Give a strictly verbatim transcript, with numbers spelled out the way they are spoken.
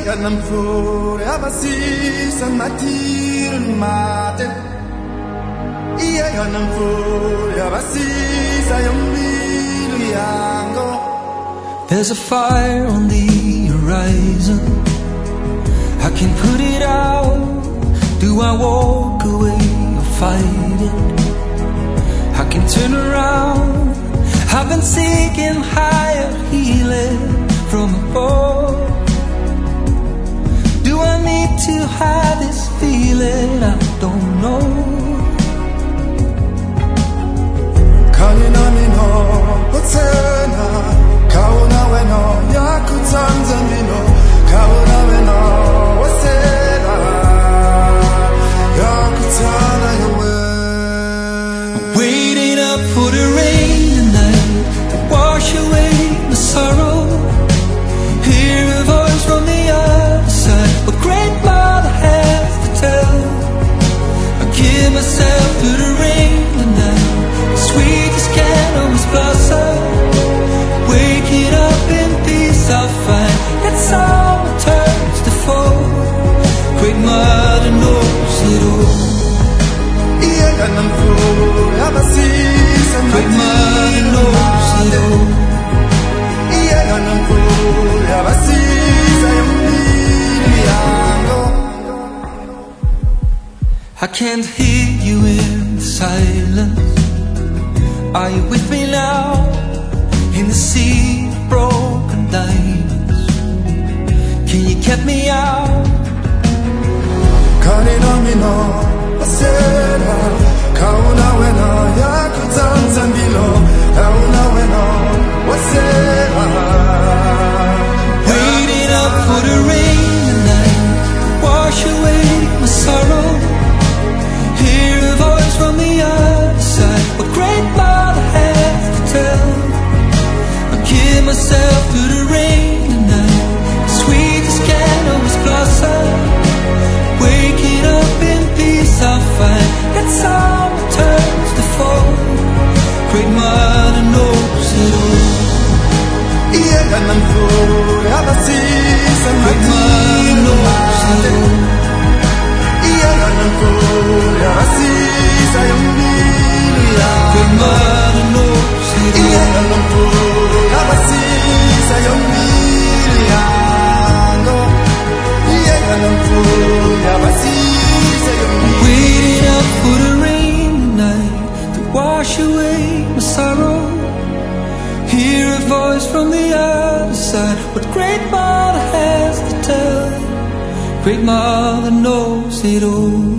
Ganam flore abasisa matir mate. Ia ganam flore abasisa yombilu yango. There's a fire on the horizon. I can put it out. Do I walk away or fight it? I can turn around. I've been seeking higher healing from above. Do I need to hide this feeling? I don't know. Kaninamino potena kauna weno yakutanzamino kauna weno wasena yakutana yawe. Waiting up for the rain tonight to wash away my sorrow. Hear a voice from the other side. What great mother has to tell. I give myself to the rain tonight. The sweetest candles blossom. Wake it up in peace I'll find. It's all it turns to fall. Great mother knows it all. Ia ganam flore abasisa Great mother knows it all. Ia ganam flore abasisa yombilu yango. I can't hear you in the silence. Are you with me now? In the sea of broken diamonds. Can you get me out? Kaninamino pasera kauna weno yakutanzamino kauna weno wasera. Waiting up for the rain tonight. Wash away my sorrow. Hear a voice from the other side. What great mother has to tell. I give myself to the rain tonight. The sweetest candles blossom. Wake it up in peace I'll find. It's all it turns to fall. Great mother knows it all. Ia ganam flore abasisa Great mother knows it all. Ia ganam flore abasisa yombilu yango. Great mother knows it Ia all. ganam flore abasisa yombilu yango. Ia ganam flore abasisa yombilu. Waiting up for the rain tonight to wash away my sorrow. Hear a voice from the other side. What great mother has to tell. Great mother knows it all.